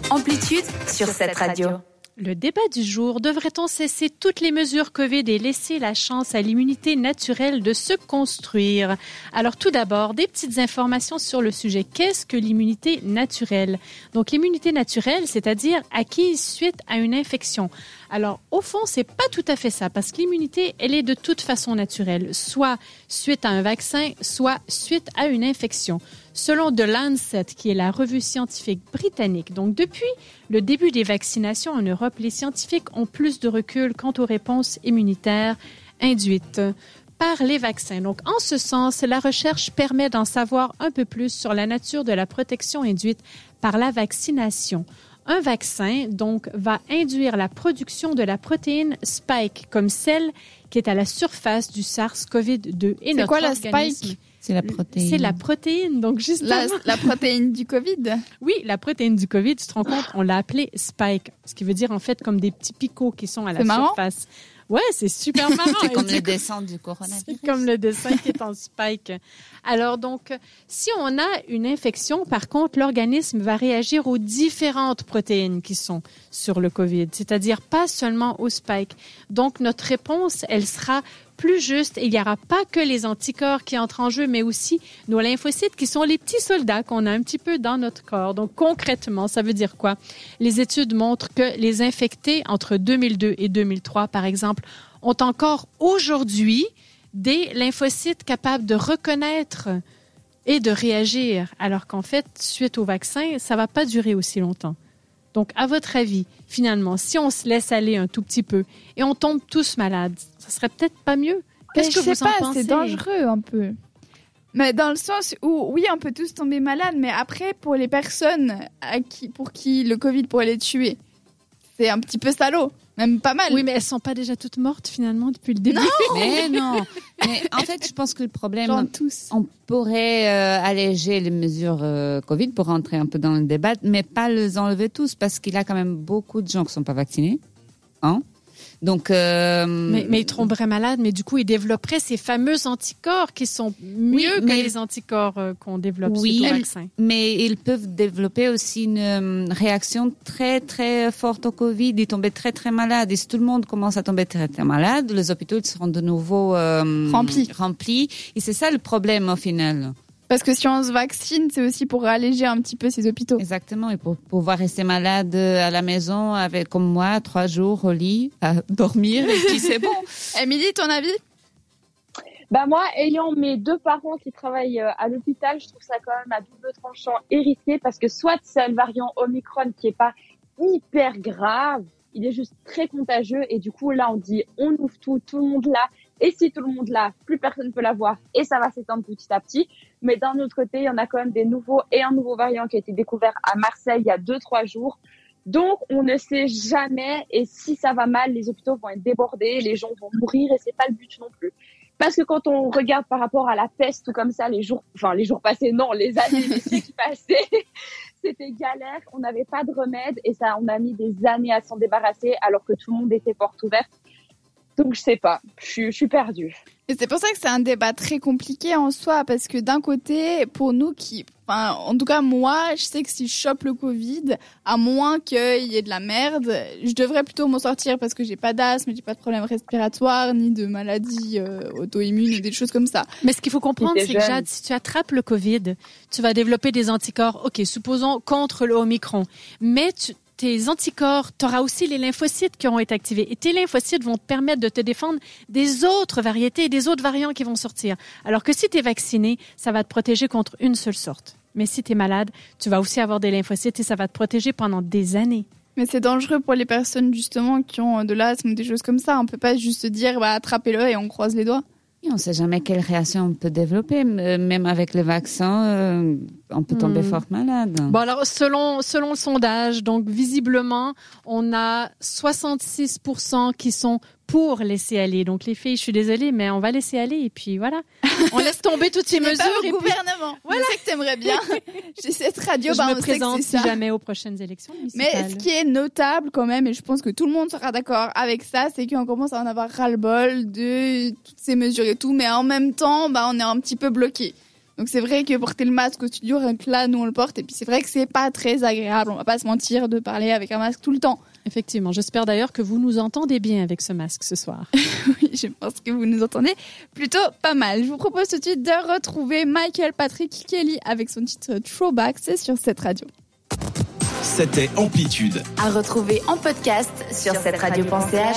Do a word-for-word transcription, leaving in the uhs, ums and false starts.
Amplitude sur cette radio. Le débat du jour, devrait-on cesser toutes les mesures COVID et laisser la chance à l'immunité naturelle de se construire? Alors tout d'abord, des petites informations sur le sujet. Qu'est-ce que l'immunité naturelle? Donc l'immunité naturelle, c'est-à-dire acquise suite à une infection. Alors au fond, c'est pas tout à fait ça, parce que l'immunité, elle est de toute façon naturelle, soit suite à un vaccin, soit suite à une infection. Selon The Lancet, qui est la revue scientifique britannique, donc depuis le début des vaccinations en Europe, les scientifiques ont plus de recul quant aux réponses immunitaires induites par les vaccins. Donc, en ce sens, la recherche permet d'en savoir un peu plus sur la nature de la protection induite par la vaccination. Un vaccin, donc, va induire la production de la protéine spike, comme celle qui est à la surface du SARS-C o V deux. Et C'est quoi la organisme, spike? C'est la protéine. C'est la protéine, donc justement. La, la protéine du COVID? Oui, la protéine du COVID, tu te rends compte, on l'a appelée spike, ce qui veut dire en fait comme des petits picots qui sont à la c'est surface. Ouais, c'est super marrant. C'est comme le dessin du coronavirus. C'est comme le dessin qui est en spike. Alors donc, si on a une infection, par contre, l'organisme va réagir aux différentes protéines qui sont sur le COVID, c'est-à-dire pas seulement au spike. Donc, notre réponse, elle sera plus juste et il n'y aura pas que les anticorps qui entrent en jeu, mais aussi nos lymphocytes qui sont les petits soldats qu'on a un petit peu dans notre corps. Donc, concrètement, ça veut dire quoi? Les études montrent que les infectés entre deux mille deux et deux mille trois, par exemple, ont encore aujourd'hui des lymphocytes capables de reconnaître et de réagir, alors qu'en fait, suite au vaccin, ça ne va pas durer aussi longtemps. Donc, à votre avis, finalement, si on se laisse aller un tout petit peu et on tombe tous malades, ça serait peut-être pas mieux? Qu'est-ce que je vous sais en pas, pensez? c'est dangereux un peu. Mais dans le sens où, oui, on peut tous tomber malades, mais après, pour les personnes à qui, pour qui le Covid pourrait les tuer, c'est un petit peu salaud. Même pas mal. Oui, mais elles sont pas déjà toutes mortes finalement depuis le début. Non. Mais non. Mais en fait, je pense que le problème, Genre tous. on pourrait euh, alléger les mesures euh, Covid pour rentrer un peu dans le débat, mais pas les enlever tous parce qu'il y a quand même beaucoup de gens qui sont pas vaccinés. Hein? Donc, euh, mais, mais ils tomberaient malades, mais du coup, ils développeraient ces fameux anticorps qui sont mieux oui, que mais... les anticorps euh, qu'on développe oui, suite au vaccin. Mais ils peuvent développer aussi une euh, réaction très, très forte au Covid. Ils tomber très, très malades. Et si tout le monde commence à tomber très, très malade, les hôpitaux seront de nouveau euh, remplis. remplis. Et c'est ça le problème au final. Parce que si on se vaccine, c'est aussi pour alléger un petit peu ces hôpitaux. Exactement, et pour pouvoir rester malade à la maison, avec comme moi, trois jours au lit, à dormir, et puis c'est bon. Émilie, ton avis? Bah moi, ayant mes deux parents qui travaillent à l'hôpital, je trouve ça quand même à double tranchant et risqué parce que soit c'est le variant Omicron qui est pas hyper grave, il est juste très contagieux et du coup là on dit on ouvre tout, tout le monde là. Et si tout le monde l'a, plus personne ne peut l'avoir et ça va s'étendre petit à petit. Mais d'un autre côté, il y en a quand même des nouveaux et un nouveau variant qui a été découvert à Marseille il y a deux, trois jours. Donc, on ne sait jamais et si ça va mal, les hôpitaux vont être débordés, les gens vont mourir et c'est pas le but non plus. Parce que quand on regarde par rapport à la peste ou comme ça, les jours, enfin, les jours passés, non, les années, les siècles passés, c'était galère, on n'avait pas de remède et ça, on a mis des années à s'en débarrasser alors que tout le monde était porte ouverte. Donc, je sais pas. Je suis, je suis perdue. Et c'est pour ça que c'est un débat très compliqué en soi, parce que d'un côté, pour nous qui, enfin, en tout cas, moi, je sais que si je chope le Covid, à moins qu'il y ait de la merde, je devrais plutôt m'en sortir parce que j'ai pas d'asthme, j'ai pas de problème respiratoire, ni de maladies euh, auto-immunes et des choses comme ça. Mais ce qu'il faut comprendre, Si c'est que Jade, si tu attrapes le Covid, tu vas développer des anticorps, ok, supposons contre le Omicron, mais tu, tes anticorps, tu auras aussi les lymphocytes qui auront été activés. Et tes lymphocytes vont te permettre de te défendre des autres variétés et des autres variants qui vont sortir. Alors que si tu es vacciné, ça va te protéger contre une seule sorte. Mais si tu es malade, tu vas aussi avoir des lymphocytes et ça va te protéger pendant des années. Mais c'est dangereux pour les personnes justement qui ont de l'asthme ou des choses comme ça. On peut pas juste se dire bah, attrapez-le et on croise les doigts. On ne sait jamais quelle réaction on peut développer. Même avec les vaccins, euh, on peut tomber mmh. fort malade. Bon, alors, selon, selon le sondage, donc, visiblement, on a soixante-six pour cent qui sont pour laisser aller. Donc, les filles, je suis désolée, mais on va laisser aller. Et puis, voilà. On laisse tomber toutes ces mesures. Pas au et gouvernement. Puis, voilà. Je sais que t'aimerais bien. J'ai cette radio. Je bah, me présente si jamais aux prochaines élections municipales. Mais ce qui est notable quand même, et je pense que tout le monde sera d'accord avec ça, c'est qu'on commence à en avoir ras-le-bol de toutes ces mesures et tout. Mais en même temps, bah, on est un petit peu bloqué. Donc c'est vrai que porter le masque au studio, rien que là, nous on le porte. Et puis c'est vrai que c'est pas très agréable, on va pas se mentir, de parler avec un masque tout le temps. Effectivement, j'espère d'ailleurs que vous nous entendez bien avec ce masque ce soir. Oui, je pense que vous nous entendez plutôt pas mal. Je vous propose tout de suite de retrouver Michael Patrick Kelly avec son titre Throwback, c'est sur cette radio. C'était Amplitude. À retrouver en podcast sur cette radio point c h.